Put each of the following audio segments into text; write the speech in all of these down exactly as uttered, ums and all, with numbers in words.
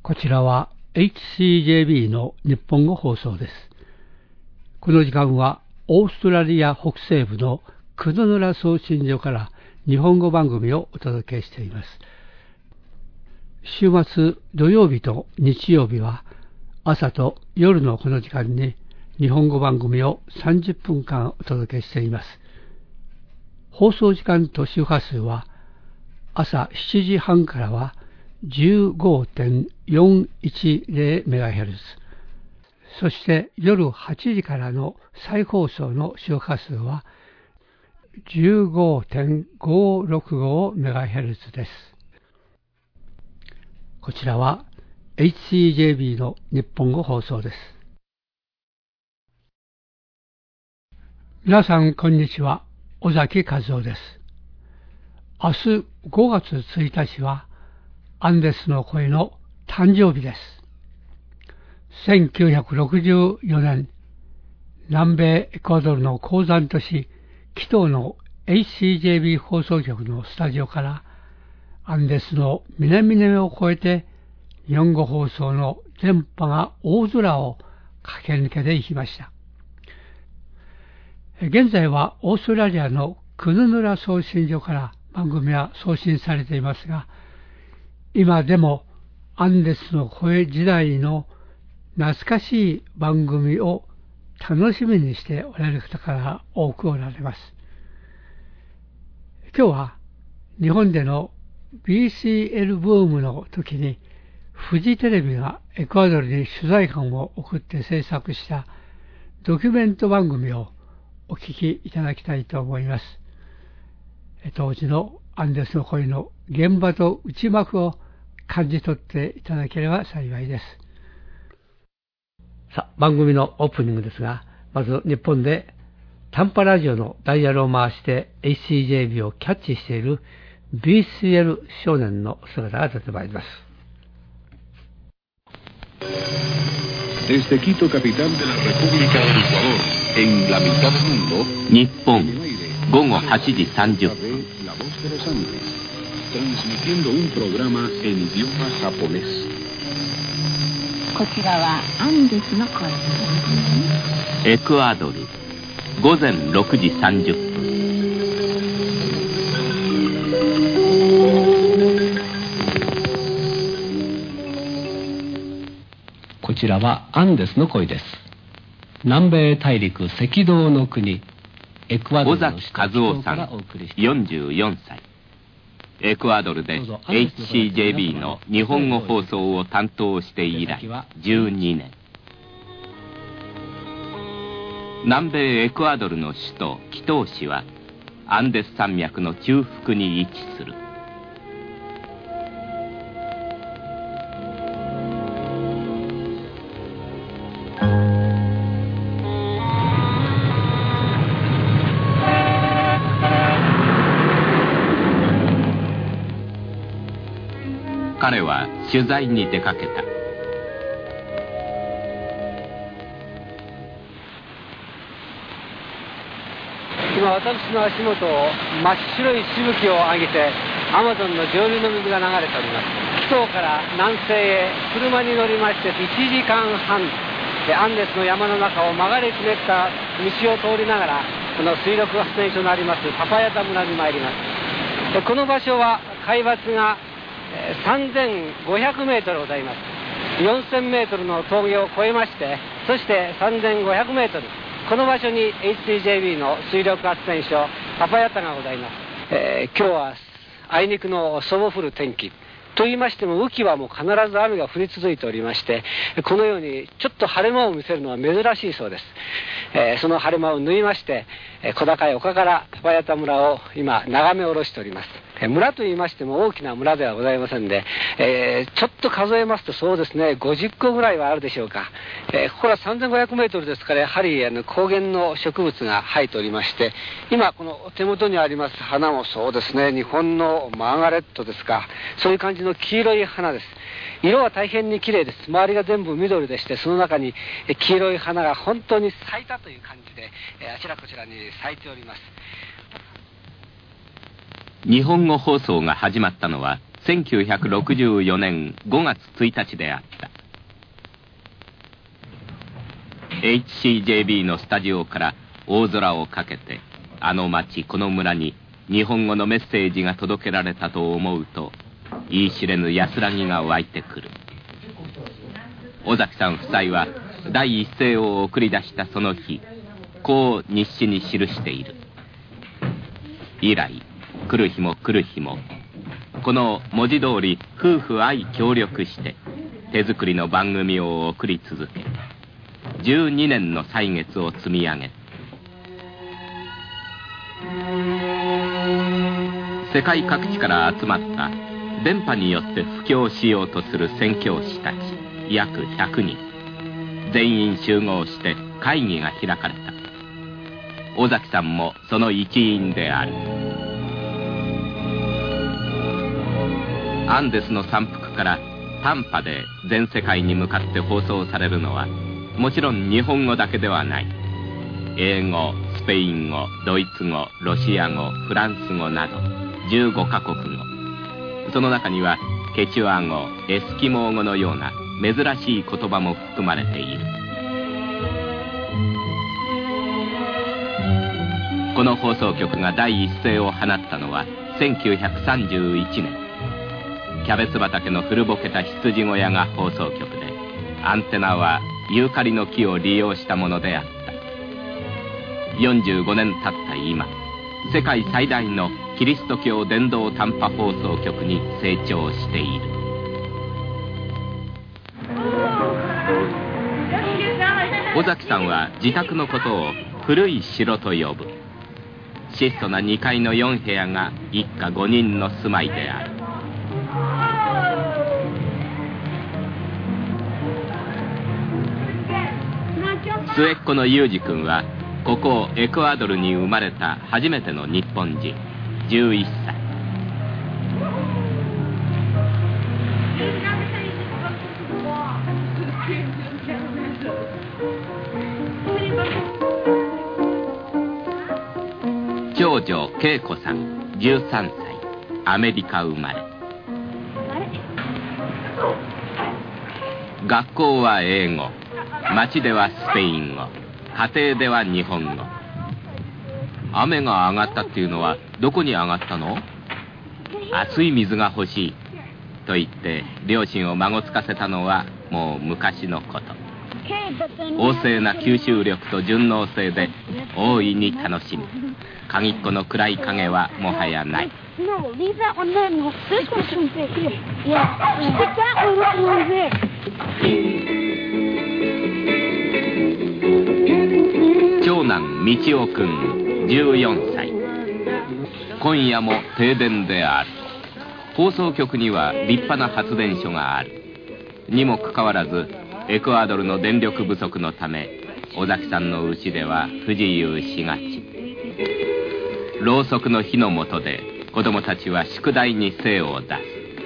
こちらは エイチシージェービー の日本語放送です。この時間はオーストラリア北西部のクヌヌラ送信所から日本語番組をお届けしています。週末土曜日と日曜日は朝と夜のこの時間に日本語番組をさんじゅっぷんかんお届けしています。放送時間と周波数は朝しちじはんからは じゅうごてんよんいちゼロメガヘルツ、 そして夜はちじからの再放送の周波数は じゅうごてんごろくごメガヘルツ です。こちらは エイチシージェービー の日本語放送です。皆さんこんにちは、尾崎和夫です。明日ごがつついたちはアンデスの声の誕生日です。せんきゅうひゃくろくじゅうよねん、南米エクアドルの鉱山都市キトーの エイチシージェービー 放送局のスタジオからアンデスの南々を越えて日本語放送の電波が大空を駆け抜けていきました。現在はオーストラリアのクヌヌラ送信所から番組は送信されていますが、今でもアンデスの声時代の懐かしい番組を楽しみにしておられる方が多くおられます。今日は日本での ビーシーエル ブームの時にフジテレビがエクアドルに取材班を送って制作したドキュメント番組をお聞きいただきたいと思います。当時のアンデスの声の現場と内幕を感じ取っていただければ幸いです。さあ、番組のオープニングですが、まず日本で短波ラジオのダイヤルを回して エイチシージェービー をキャッチしている ビーシーエル 少年の姿が出てまいります。 Desde Quito, capital de la República del Ecuador, en la mitad del mundo, 日本午後はちじさんじゅっぷん、 La Voz de los Andes, transmitiendo un programa en idioma japonés. こちらはアンデスの声。 エクアドル午前ろくじさんじゅっぷん。 こちらはアンデスの声です。南米大陸赤道の国エクアド尾ルの崎和夫さんよんじゅうよんさい、エクアドルで エイチシージェービー の日本語放送を担当して以来じゅうにねん。南米エクアドルの首都キトー市はアンデス山脈の中腹に位置する。彼は取材に出かけた。 今私の足元を真っ白いしぶきを上げてアマゾンの上流の水が流れております。キトーから南西へ車に乗りましていちじかんはんでアンデスの山の中を曲がりくねった道を通りながらこの水力発電所のありますパパヤタ村に参ります。この場所は海抜がさんぜんごひゃくメートルございます。よんせんメートルの峠を越えまして、そしてさんぜんごひゃくメートル、この場所に エイチシージェービー の水力発電所パパヤタがございます。えー、今日はあいにくの霜降る天気と言いましても、雨季はもう必ず雨が降り続いておりまして、このようにちょっと晴れ間を見せるのは珍しいそうです。えー、その晴れ間を縫いまして、小高い丘からパパヤタ村を今眺め下ろしております。村と言いましても大きな村ではございませんで、えー、ちょっと数えますとそうですね、ごじゅっこぐらいはあるでしょうか。えー、ここらさんぜんごひゃくメートルですから、やはりあの高原の植物が生えておりまして、今この手元にあります花もそうですね、日本のマーガレットですか、そういう感じの黄色い花です。色は大変に綺麗です。周りが全部緑でして、その中に黄色い花が本当に咲いたという感じで、あちらこちらに咲いております。 日本語放送が始まったのはせんきゅうひゃくろくじゅうよねんごがつついたちであった。 エイチシージェービー のスタジオから大空をかけて、あの町この村に日本語のメッセージが届けられたと思うと、言い知れぬ安らぎが湧いてくる。尾崎さん夫妻は第一声を送り出したその日、こう日誌に記している。以来来る日も来る日も、この文字通り夫婦愛協力して手作りの番組を送り続け、じゅうにねんの歳月を積み上げ、世界各地から集まった電波によって布教しようとする宣教師たち約ひゃくにん、全員集合して会議が開かれた。尾崎さんもその一員である。アンデスの山腹から短波で全世界に向かって放送されるのは、もちろん日本語だけではない。英語、スペイン語、ドイツ語、ロシア語、フランス語などじゅうごカ国語。その中にはケチュア語、エスキモー語のような珍しい言葉も含まれている。この放送局が第一声を放ったのはせんきゅうひゃくさんじゅういちねん。キャベツ畑の古ぼけた羊小屋が放送局で、アンテナはユーカリの木を利用したものであった。よんじゅうごねん経った今、世界最大のキリスト教伝道短波放送局に成長している。尾崎さんは自宅のことを古い城と呼ぶ。質素なにかいのよんへやが一家ごにんの住まいである。末っ子のユージ君はここエクアドルに生まれた初めての日本人、じゅういっさい。長女恵子さんじゅうさんさい、アメリカ生まれ。学校は英語、町ではスペイン語、家庭では日本語。雨が上がったっていうのはどこに上がったの？熱い水が欲しいと言って両親を孫つかせたのはもう昔のこと。旺盛な吸収力と順応性で大いに楽しむ。鍵っ子の暗い影はもはやない。長男道夫君じゅうよんさい。今夜も停電である。放送局には立派な発電所があるにもかかわらず、エクアドルの電力不足のため尾崎さんの家では不自由しがち。ろうそくの火の下で子供たちは宿題に精を出す。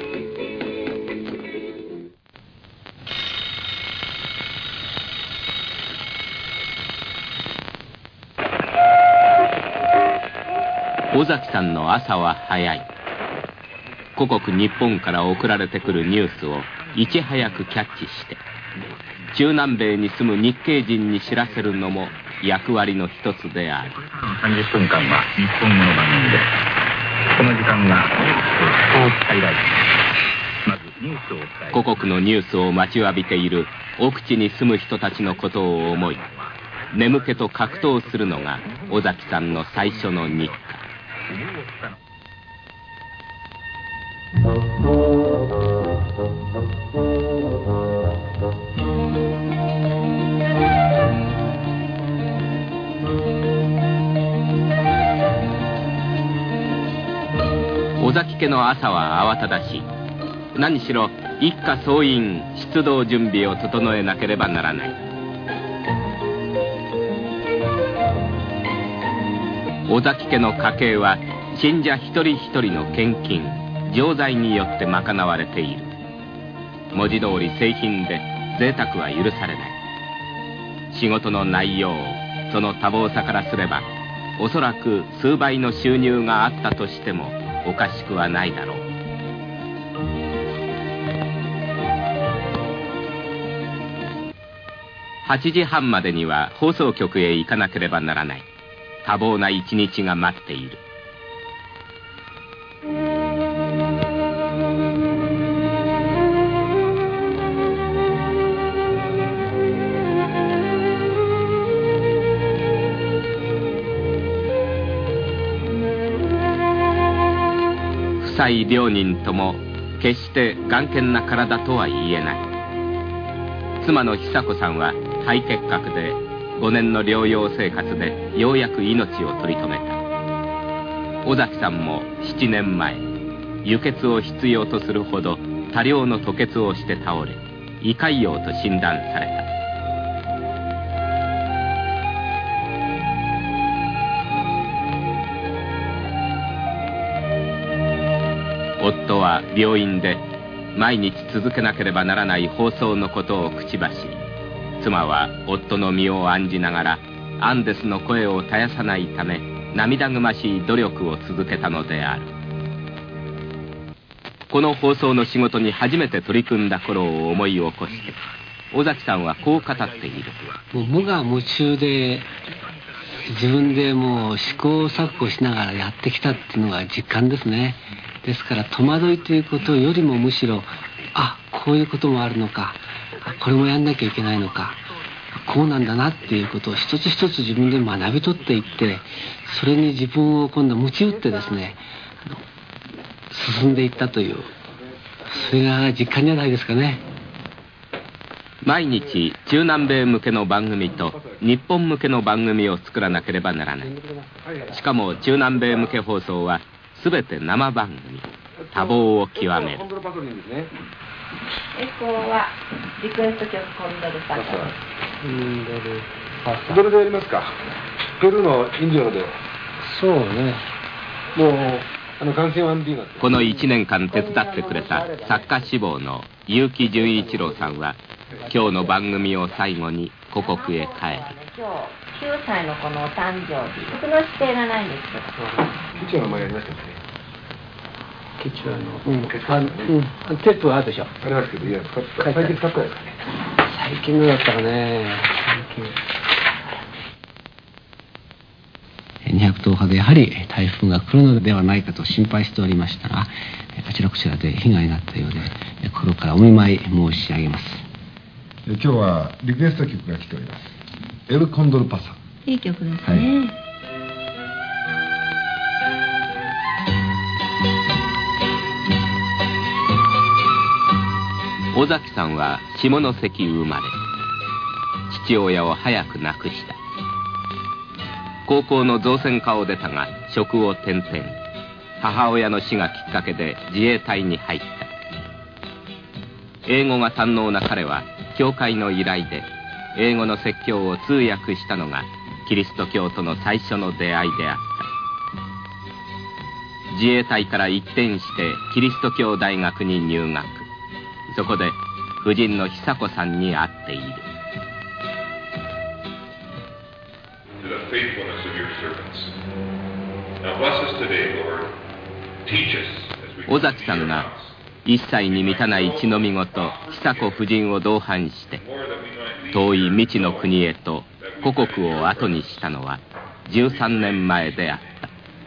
尾崎さんの朝は早い。故国日本から送られてくるニュースをいち早くキャッチして中南米に住む日系人に知らせるのも役割の一つである。 さんじゅっぷんかんは日本語の番組です。この時間がスポーツハイライト。まずニュースを伝える。 故国のニュースを待ちわびている奥地に住む人たちのことを思い、眠気と格闘するのが尾崎さんの最初の日課。尾崎家の朝は慌ただしい。何しろ一家総員出動準備を整えなければならない。尾崎家の家計は信者一人一人の献金、錠剤によって賄われている。文字通り製品で贅沢は許されない。仕事の内容、その多忙さからすればおそらく数倍の収入があったとしてもおかしくはないだろう。 はちじはんまでには放送局へ行かなければならない。多忙な一日が待っている。夫妻両人とも決して頑健な体とは言えない。妻の久子さんは肺結核でごねんの療養生活でようやく命を取り留めた。尾崎さんもななねんまえ輸血を必要とするほど多量の吐血をして倒れ、胃潰瘍と診断された。夫は病院で毎日続けなければならない放送のことを口走り、妻は夫の身を案じながらアンデスの声を絶やさないため涙ぐましい努力を続けたのである。この放送の仕事に初めて取り組んだ頃を思い起こして尾崎さんはこう語っている。 もう無我夢中で自分でもう試行錯誤しながらやってきたっていうのが実感ですね。ですから戸惑いということよりもむしろ、あ、こういうこともあるのか、これもやんなきゃいけないのか、こうなんだなっていうことを一つ一つ自分で学び取っていって、それに自分を今度鞭打ってですね、進んでいったという、それが実感じゃないですかね。 毎日中南米向けの番組と日本向けの番組を作らなければならない。しかも中南米向け放送はすべて生番組。多忙を極める。 エコーはリクエスト曲コンドルパサどれでやりますか。ペルーのインディオで。 そうね。 もうあの関心ワンディーナ。 このいちねんかん手伝ってくれた作家志望の結城純一郎さんは今日の番組を最後に故国へ帰る。 今日きゅうさいの子のお誕生日。僕の指定がないんですけど。 ケチュアの前やりましたね。 ケチュアの、うん、あうん、テープはあるでしょ。 ありますけど、いや使った最近使ったですかね。 最近のだったらね。にひゃくとおかでやはり台風が来るのではないかと心配しておりましたが、あちらこちらで被害になったようで、心からお見舞い申し上げます。 今日はリクエスト曲が来ております。エルコンドルパサ。 いい曲ですね。はい、 尾崎さんは下関生まれ。父親を早く亡くした。高校の造船科を出たが職を転々。母親の死がきっかけで自衛隊に入った。英語が堪能な彼は教会の依頼で英語の説教を通訳したのがキリスト教との最初の出会いであった。自衛隊から一転してキリスト教大学に入学。そこで夫人の久子さんに会っている。尾崎さんが一切に満たない血のみごと久子夫人を同伴して遠い未知の国へと故国を後にしたのはじゅうさんねんまえであった。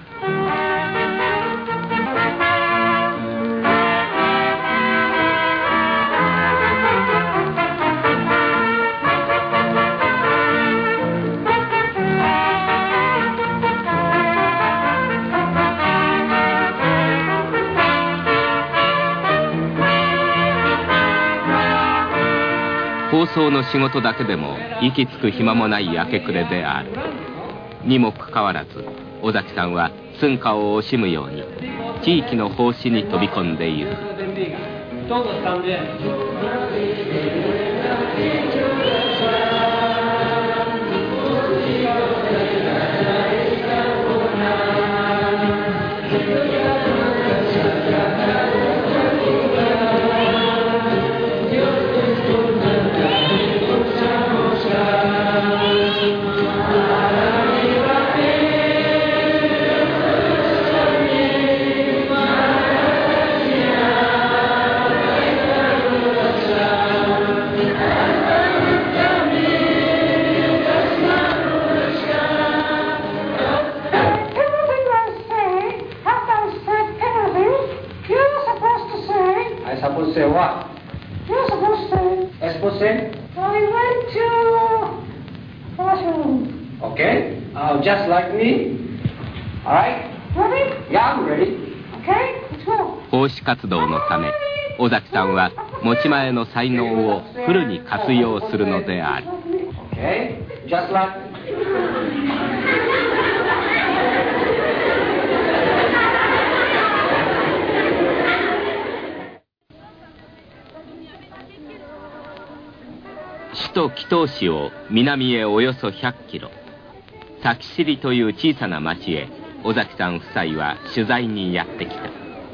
放送の仕事だけでも息つく暇もない明け暮れである。にもかかわらず尾崎さんは寸暇を惜しむように地域の奉仕に飛び込んでいる。 supposed to say what? You're supposed to say. I'm supposed to say? I went to washroom. Okay. Uh, just like me. All right. Ready? Yeah, I'm ready. Okay, let's go. 奉仕活動のため尾崎さんは持ち前の才能をフルに活用するのである。 Okay. Just like. 首都木頭市を南へおよそひゃっキロ、崎尻という小さな町へ尾崎さん夫妻は取材にやってきた。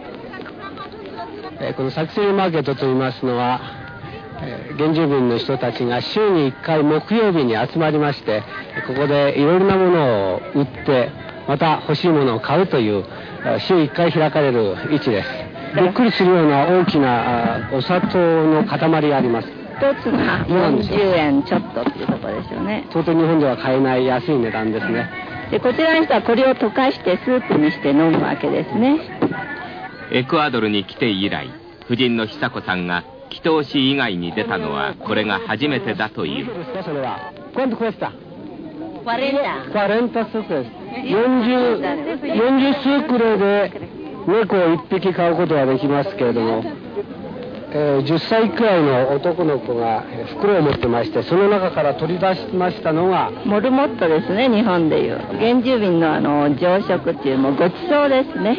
えー、この崎尻マーケットといいますのは、えー、原住民の人たちが週にいっかい木曜日に集まりまして、ここでいろいろなものを売ってまた欲しいものを買うという週いっかい開かれる市です。びっくりするような大きなお砂糖の塊があります。 一つがよんじゅうえんちょっとっていうところですよね。 到底日本では買えない安い値段ですね。 でこちらの人はこれを溶かしてスープにして飲むわけですね。 エクアドルに来て以来、夫人の久子さんが木頭市以外に出たのはこれが初めてだという。 それは¿Cuánto cuesta? cuarenta. cuarenta sucres。よんじゅう、よんじゅう数クレで猫をいっぴき買うことはできますけれども、えー、じゅっさいくらいの男の子が袋を持ってまして、その中から取り出しましたのがモルモットですね。日本でいう原住民のあの朝食っていうもうごちそうですね。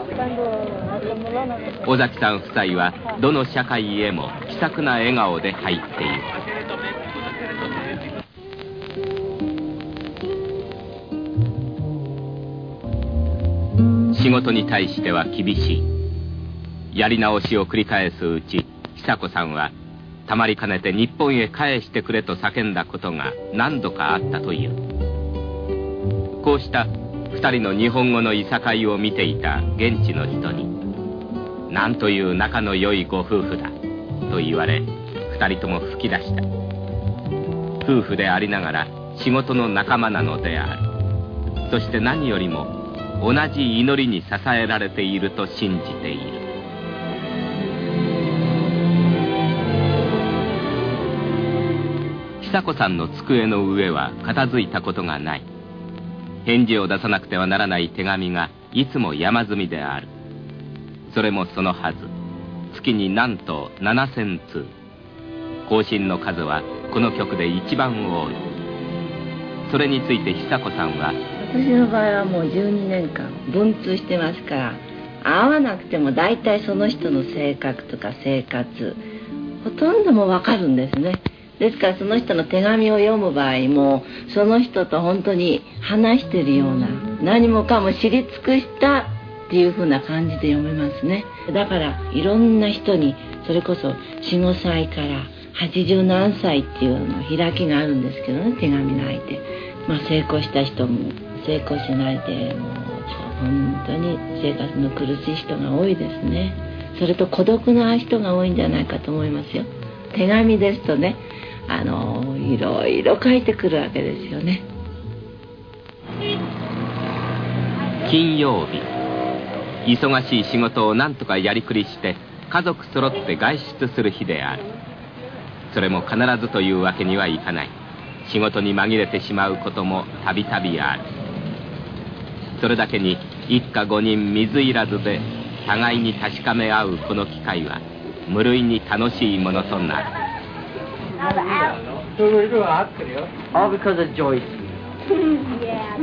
尾崎さん夫妻はどの社会へも気さくな笑顔で入っている。仕事に対しては厳しい。やり直しを繰り返すうち、久子さんはたまりかねて日本へ帰してくれと叫んだことが何度かあったという。こうした二人の日本語のいさかいを見ていた現地の人に、なんという仲の良いご夫婦だと言われ、二人とも吹き出した。夫婦でありながら仕事の仲間なのである。そして何よりも同じ祈りに支えられていると信じている。久子さんの机の上は片付いたことがない。返事を出さなくてはならない手紙がいつも山積みである。それもそのはず、月になんとななせんつう。更新の数はこの局で一番多い。それについて久子さんは、 私の場合はもうじゅうにねんかん文通してますから、会わなくても大体その人の性格とか生活ほとんども分かるんですね。ですからその人の手紙を読む場合もその人と本当に話してるような、何もかも知り尽くしたっていう風な感じで読めますね。だからいろんな人に、それこそよん、ごさいからはちじゅうなんさいっていうの開きがあるんですけどね、手紙の相手。まあ成功した人も成功しないで、もう本当に生活の苦しい人が多いですね。それと孤独な人が多いんじゃないかと思いますよ。手紙ですとね、あのいろいろ書いてくるわけですよね。 金曜日、忙しい仕事を何とかやりくりして家族揃って外出する日である。それも必ずというわけにはいかない。仕事に紛れてしまうこともたびたびある。それだけに一家五人水入らずで互いに確かめ合うこの機会は無類に楽しいものとなる。 All because of Joyce. Yeah.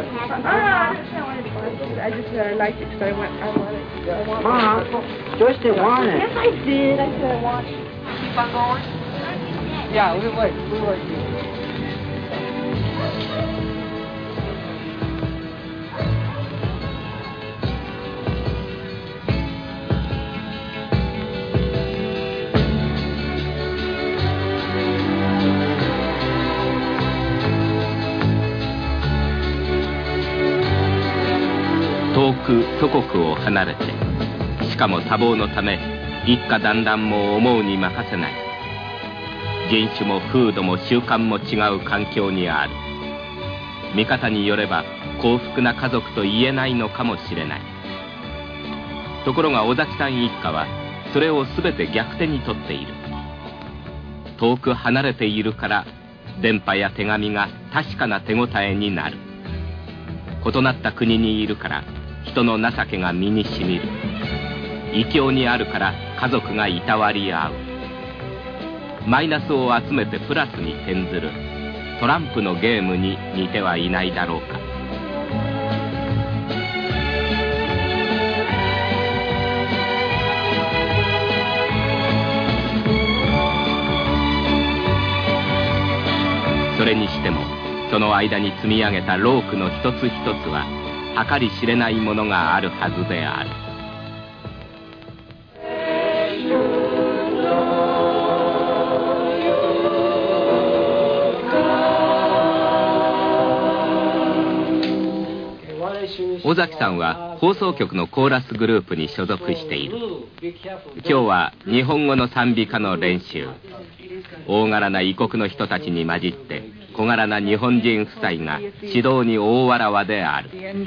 I just said I liked it because I want, I want it. I want Mom, Joyce didn't want it. Yes, I did. I said I want it. Keep on going? Yeah, we wait. We wait. 遠く祖国を離れて、しかも多忙のため一家団らんも思うに任せない。人種も風土も習慣も違う環境にある。見方によれば幸福な家族と言えないのかもしれない。ところが尾崎さん一家はそれを全て逆手に取っている。遠く離れているから電波や手紙が確かな手応えになる。異なった国にいるから人の情けが身にしみる。異教にあるから家族がいたわり合う。マイナスを集めてプラスに転ずるトランプのゲームに似てはいないだろうか。それにしてもその間に積み上げたロークの一つ一つは計り知れないものがあるはずである。尾崎さんは放送局のコーラスグループに所属している。今日は日本語の賛美歌の練習。大柄な異国の人たちに混じって小柄な日本人夫妻が指導に大わらわである。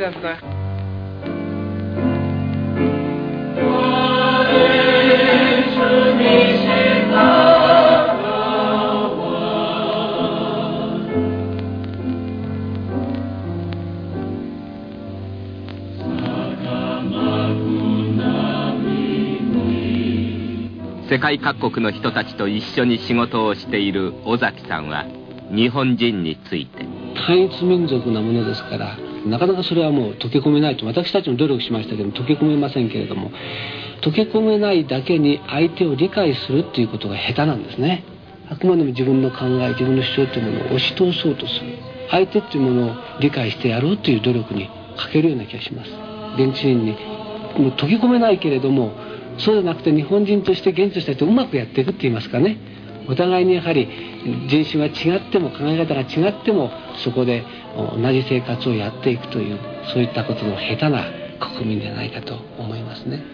世界各国の人たちと一緒に仕事をしている尾崎さんは日本人について、 単一民族なものですからなかなかそれはもう溶け込めないと。私たちも努力しましたけど溶け込めませんけれども、溶け込めないだけに相手を理解するっていうことが下手なんですね。あくまでも自分の考え、自分の主張というものを押し通そうとする、相手っていうものを理解してやろうという努力に欠けるような気がします。現地人にもう溶け込めないけれども、そうじゃなくて日本人として現地の人たちとうまくやっていくって言いますかね、お互いにやはり人種が違っても考え方が違ってもそこで同じ生活をやっていくという、そういったことの下手な国民じゃないかと思いますね。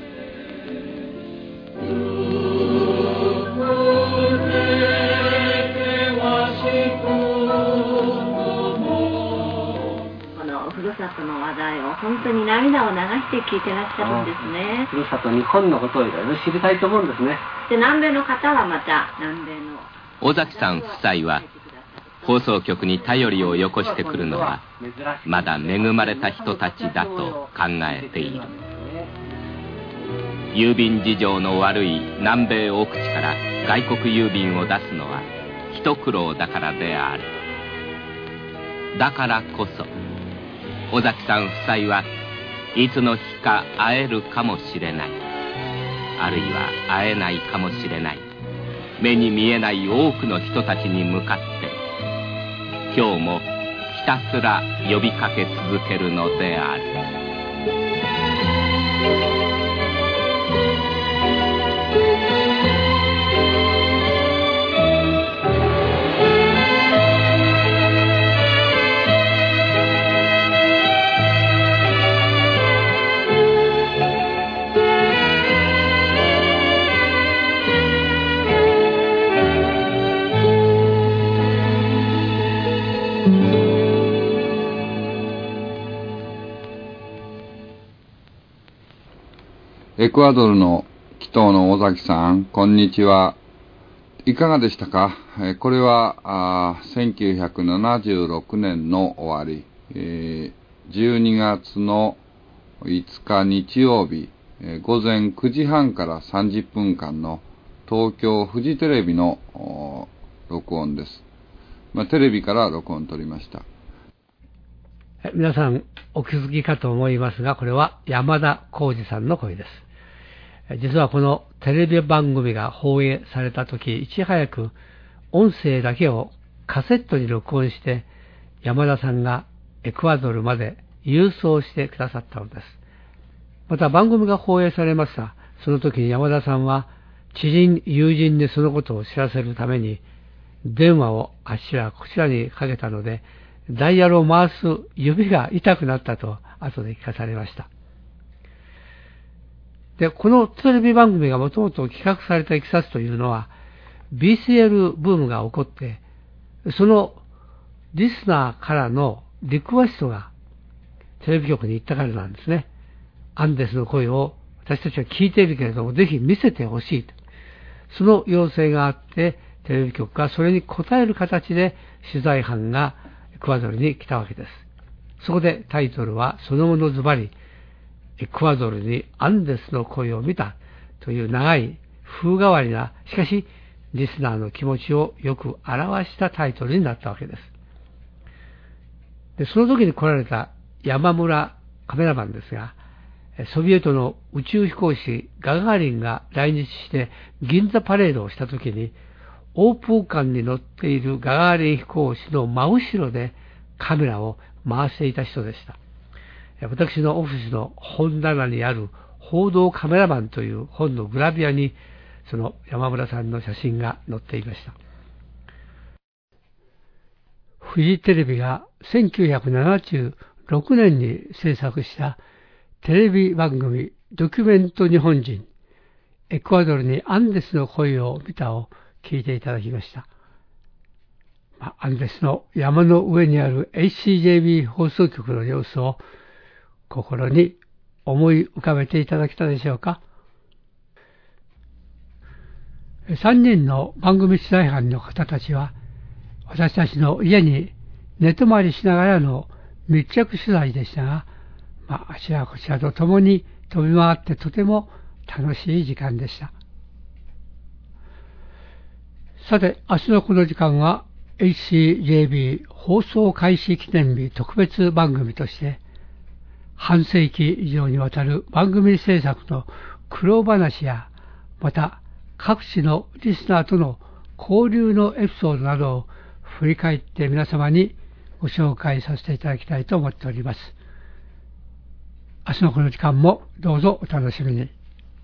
ふるさとの話題を本当に涙を流して聞いてらっしゃるんですね。 ふるさと日本のことをいろいろ知りたいと思うんですね。 で南米の方はまた南米の尾崎さん夫妻は放送局に頼りをよこしてくるのはまだ恵まれた人たちだと考えている。郵便事情の悪い南米奥地から外国郵便を出すのは一苦労だからである。だからこそ尾崎さん夫妻はいつの日か会えるかもしれない、あるいは会えないかもしれない、目に見えない多くの人たちに向かって今日もひたすら呼びかけ続けるのである。 エクアドルの祈祷の尾崎さん、こんにちは。いかがでしたか？えー、これはあせんきゅうひゃくななじゅうろくねんの終わり、えー、じゅうにがつのいつか日曜日、えー、午前くじはんからさんじゅっぷんかんの東京フジテレビの録音です。まあ、テレビから録音取りました。 皆さんお気づきかと思いますが、これは山田浩二さんの声です。実はこのテレビ番組が放映された時、いち早く音声だけをカセットに録音して山田さんがエクアドルまで郵送してくださったのです。また番組が放映されました。その時に山田さんは知人友人にそのことを知らせるために電話をあちらこちらにかけたので、ダイヤルを回す指が痛くなったと後で聞かされました。で、このテレビ番組がもともと企画されたいきさつというのは ビーシーエル ブームが起こって、そのリスナーからのリクエストがテレビ局に行ったからなんですね。アンデスの声を私たちは聞いているけれども、ぜひ見せてほしいと。その要請があって、テレビ局がそれに応える形で取材班がエクアドルに来たわけです。そこでタイトルはそのものズバリ、エクアドルにアンデスの恋を見たという長い風変わりな、しかしリスナーの気持ちをよく表したタイトルになったわけです。で、その時に来られた山村カメラマンですが、ソビエトの宇宙飛行士ガガーリンが来日して銀座パレードをした時に、オープンカーに乗っているガガーリン飛行士の真後ろでカメラを回していた人でした。私のオフィスの本棚にある報道カメラマンという本のグラビアにその山村さんの写真が載っていました。フジテレビがせんきゅうひゃくななじゅうろくねんに制作したテレビ番組ドキュメント日本人、エクアドルにアンデスの恋を見たを聞いていただきました。まあ、アンデスの山の上にある エイチシージェービー 放送局の様子を心に思い浮かべていただけたでしょうか。さんにんの番組取材班の方たちは、私たちの家に寝泊まりしながらの密着取材でしたが、まあ、あちらこちらと共に飛び回ってとても楽しい時間でした。さて、明日のこの時間は エイチシージェービー 放送開始記念日特別番組として、半世紀以上にわたる番組制作の苦労話や、また各地のリスナーとの交流のエピソードなどを振り返って皆様にご紹介させていただきたいと思っております。明日のこの時間もどうぞお楽しみに。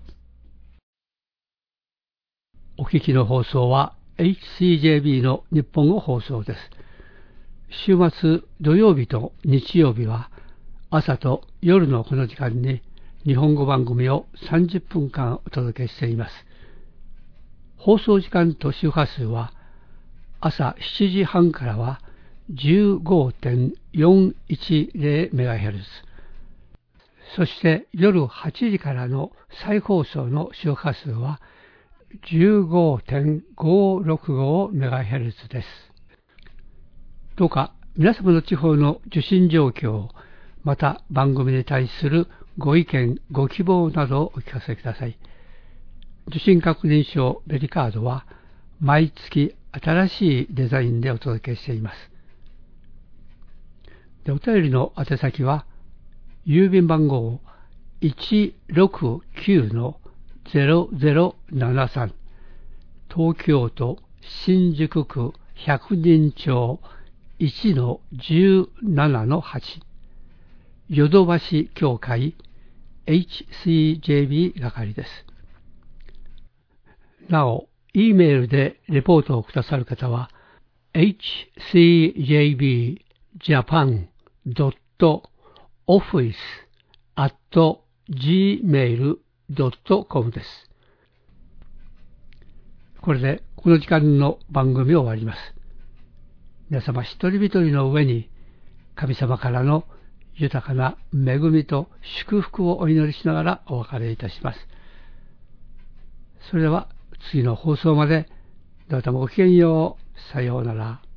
お聞きの放送は エイチシージェービー の日本語放送です。週末土曜日と日曜日は朝と夜のこの時間に日本語番組をさんじゅっぷんかんお届けしています。放送時間と周波数は朝しちじはんからは じゅうごてんよんいちゼロメガヘルツ、そして夜はちじからの再放送の周波数は じゅうごてんごろくごメガヘルツ です。どうか皆様の地方の受信状況、また番組に対するご意見、ご希望などをお聞かせください。受信確認証ベリカードは毎月新しいデザインでお届けしています。で、お便りの宛先は郵便番号 いちろくきゅうのゼロゼロななさん、東京都新宿区百人町 いちのじゅうななのはち、ヨドバシ協会 エイチシージェービー 係です。なお、E メールでレポートをくださる方は エイチシージェービージャパンドットオフィスアットジーメールドットコム です。これでこの時間の番組を終わります。皆様一人一人の上に神様からの豊かな恵みと祝福をお祈りしながらお別れいたします。それでは次の放送までどうともごきげんよう。さようなら。